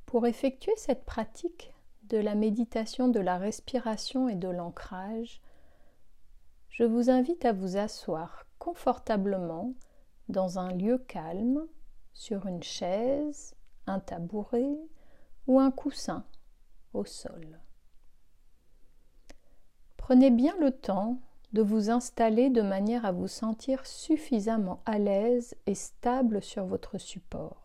Pour effectuer cette pratique de la méditation de la respiration et de l'ancrage, je vous invite à vous asseoir confortablement dans un lieu calme, sur une chaise, un tabouret ou un coussin au sol. Prenez bien le temps de vous installer de manière à vous sentir suffisamment à l'aise et stable sur votre support.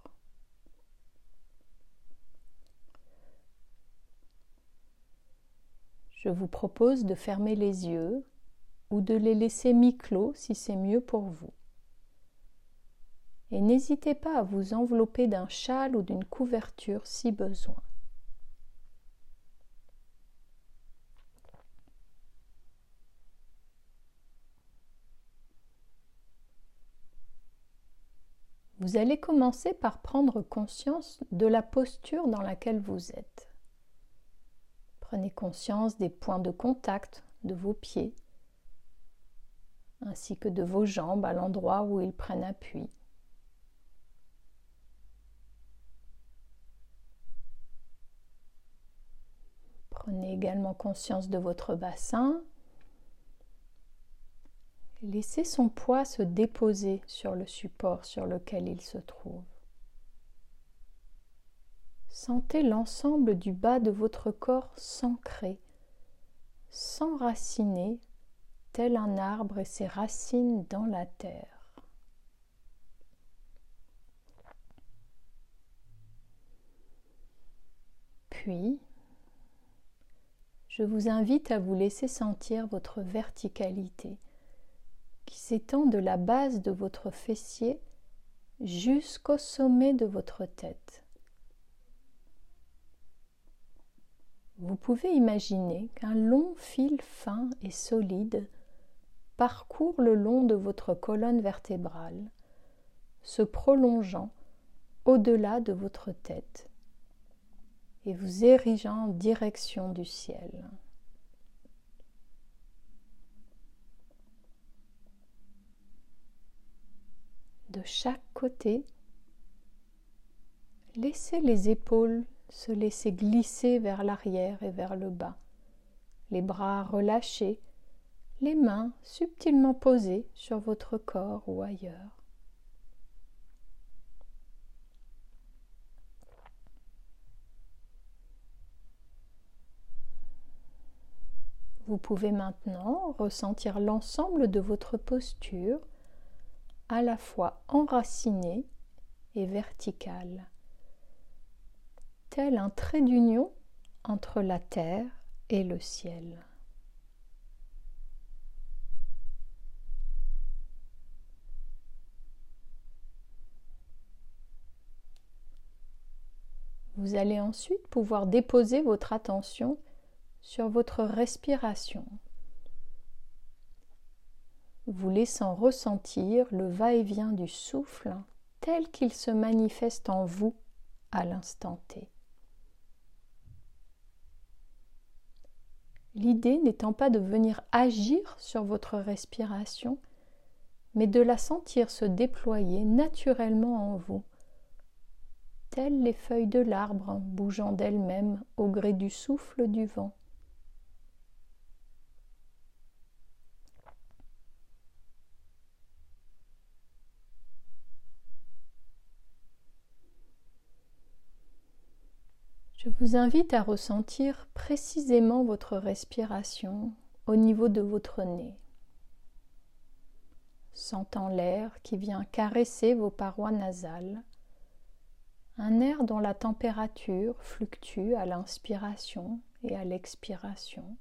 Je vous propose de fermer les yeux ou de les laisser mi-clos si c'est mieux pour vous. Et n'hésitez pas à vous envelopper d'un châle ou d'une couverture si besoin. Vous allez commencer par prendre conscience de la posture dans laquelle vous êtes. Prenez conscience des points de contact de vos pieds, ainsi que de vos jambes à l'endroit où ils prennent appui. Prenez également conscience de votre bassin. Laissez son poids se déposer sur le support sur lequel il se trouve. Sentez l'ensemble du bas de votre corps s'ancrer, s'enraciner, tel un arbre et ses racines dans la terre. Puis, je vous invite à vous laisser sentir votre verticalité qui s'étend de la base de votre fessier jusqu'au sommet de votre tête. Vous pouvez imaginer qu'un long fil fin et solide parcourt le long de votre colonne vertébrale, se prolongeant au-delà de votre tête et vous érigeant en direction du ciel. De chaque côté, laissez les épaules se laisser glisser vers l'arrière et vers le bas, les bras relâchés, les mains subtilement posées sur votre corps ou ailleurs. Vous pouvez maintenant ressentir l'ensemble de votre posture, à la fois enracinée et verticale, tel un trait d'union entre la terre et le ciel. Vous allez ensuite pouvoir déposer votre attention sur votre respiration, vous laissant ressentir le va-et-vient du souffle tel qu'il se manifeste en vous à l'instant T. L'idée n'étant pas de venir agir sur votre respiration, mais de la sentir se déployer naturellement en vous, telles les feuilles de l'arbre bougeant d'elles-mêmes au gré du souffle du vent. Je vous invite à ressentir précisément votre respiration au niveau de votre nez, sentant l'air qui vient caresser vos parois nasales, un air dont la température fluctue à l'inspiration et à l'expiration.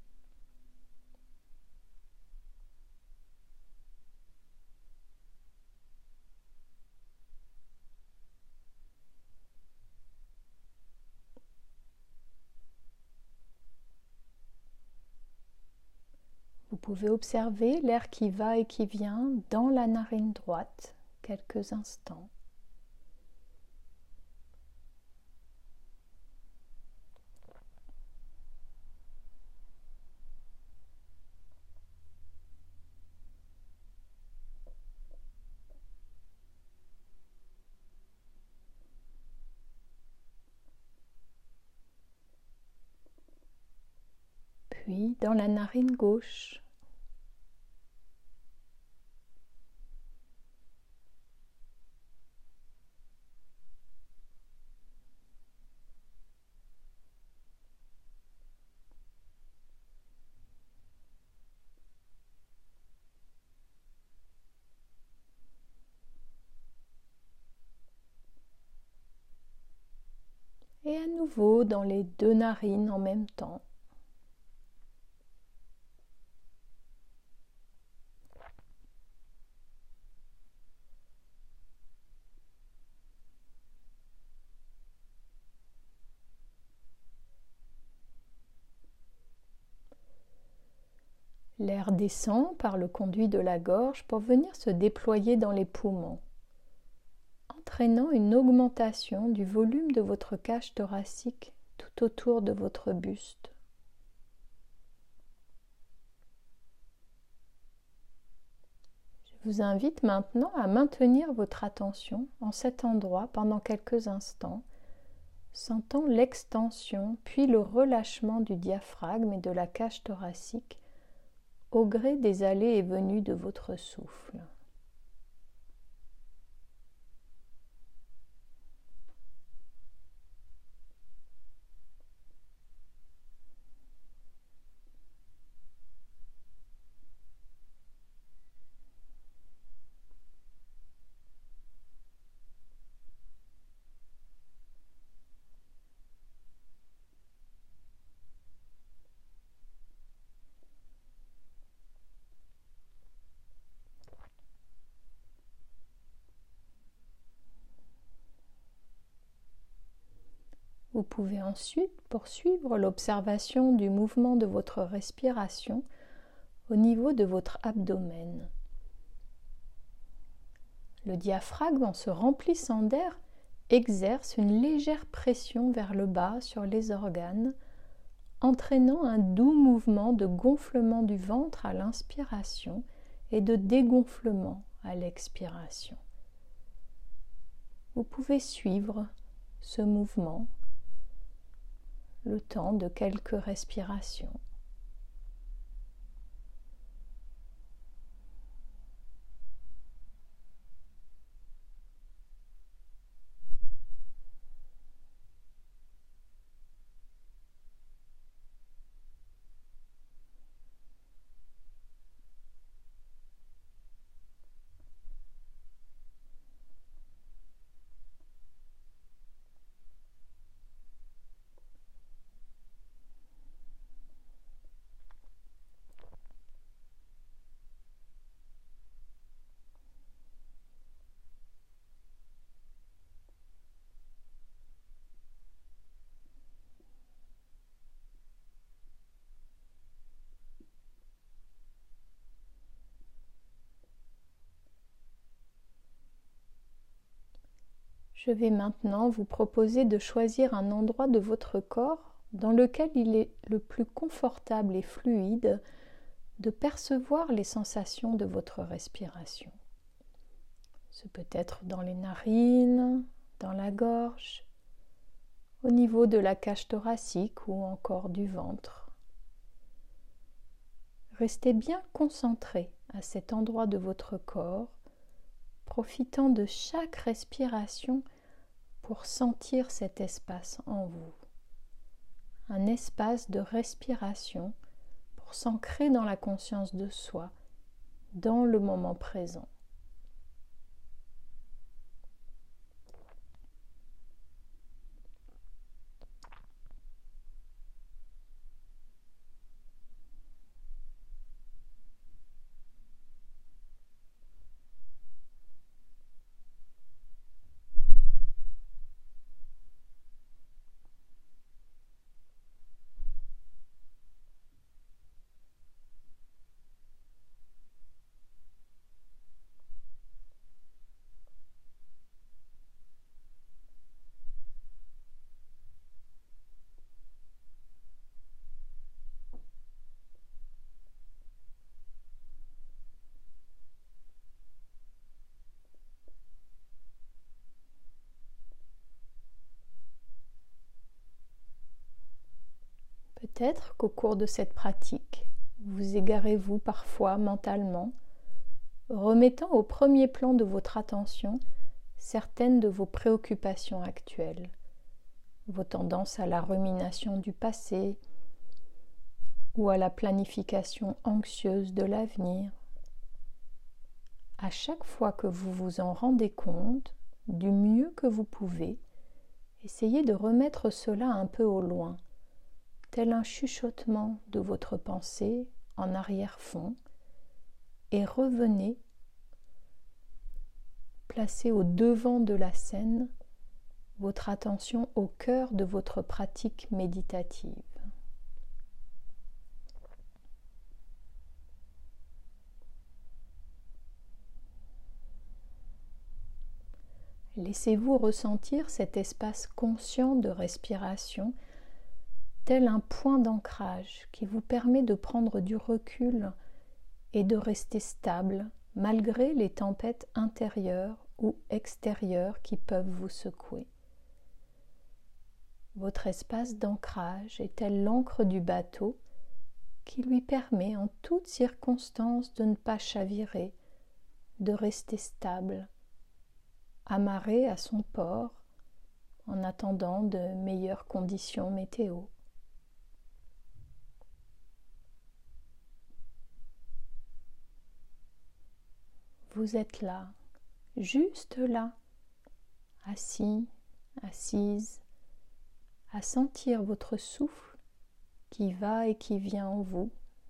Vous pouvez observer l'air qui va et qui vient dans la narine droite quelques instants. puis dans la narine gauche. Et à nouveau dans les deux narines en même temps. L'air descend par le conduit de la gorge pour venir se déployer dans les poumons, entraînant une augmentation du volume de votre cage thoracique tout autour de votre buste. Je vous invite maintenant à maintenir votre attention en cet endroit pendant quelques instants, sentant l'extension puis le relâchement du diaphragme et de la cage thoracique au gré des allées et venues de votre souffle. Vous pouvez ensuite poursuivre l'observation du mouvement de votre respiration au niveau de votre abdomen. Le diaphragme, en se remplissant d'air, exerce une légère pression vers le bas sur les organes, entraînant un doux mouvement de gonflement du ventre à l'inspiration et de dégonflement à l'expiration. Vous pouvez suivre ce mouvement le temps de quelques respirations. Je vais maintenant vous proposer de choisir un endroit de votre corps dans lequel il est le plus confortable et fluide de percevoir les sensations de votre respiration. Ce peut être dans les narines, dans la gorge, au niveau de la cage thoracique ou encore du ventre. Restez bien concentré à cet endroit de votre corps, profitant de chaque respiration pour sentir cet espace en vous. Un espace de respiration pour s'ancrer dans la conscience de soi, dans le moment présent. Peut-être qu'au cours de cette pratique, vous égarez-vous parfois mentalement, remettant au premier plan de votre attention certaines de vos préoccupations actuelles, vos tendances à la rumination du passé ou à la planification anxieuse de l'avenir. À chaque fois que vous vous en rendez compte, du mieux que vous pouvez, essayez de remettre cela un peu au loin, tel un chuchotement de votre pensée en arrière-fond, et revenez, placez au devant de la scène votre attention au cœur de votre pratique méditative. Laissez-vous ressentir cet espace conscient de respiration, tel un point d'ancrage qui vous permet de prendre du recul et de rester stable malgré les tempêtes intérieures ou extérieures qui peuvent vous secouer. Votre espace d'ancrage est tel l'ancre du bateau qui lui permet en toutes circonstances de ne pas chavirer, de rester stable, amarré à son port en attendant de meilleures conditions météo. Vous êtes là, juste là, assis, assise, à sentir votre souffle qui va et qui vient en vous.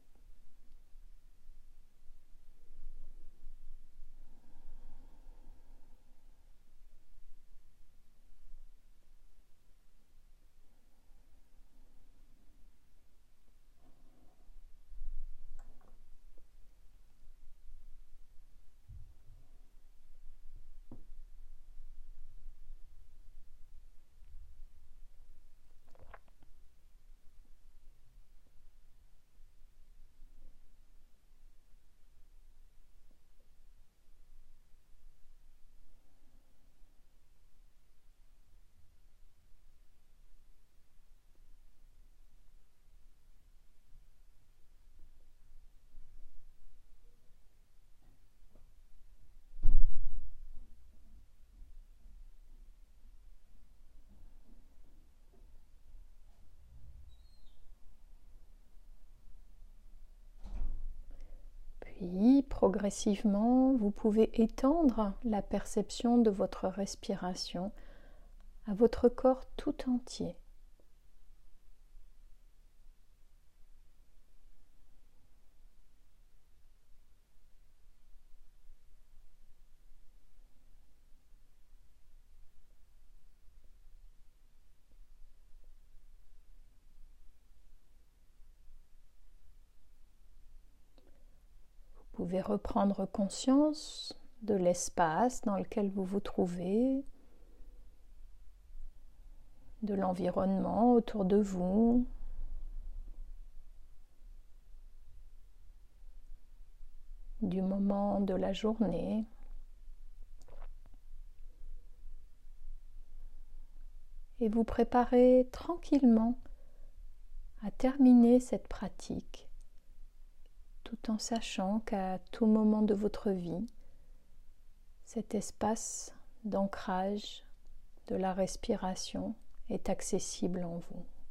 Puis, progressivement, vous pouvez étendre la perception de votre respiration à votre corps tout entier. Vous pouvez reprendre conscience de l'espace dans lequel vous vous trouvez, de l'environnement autour de vous, du moment de la journée. Et vous préparez tranquillement à terminer cette pratique, tout en sachant qu'à tout moment de votre vie, cet espace d'ancrage de la respiration est accessible en vous.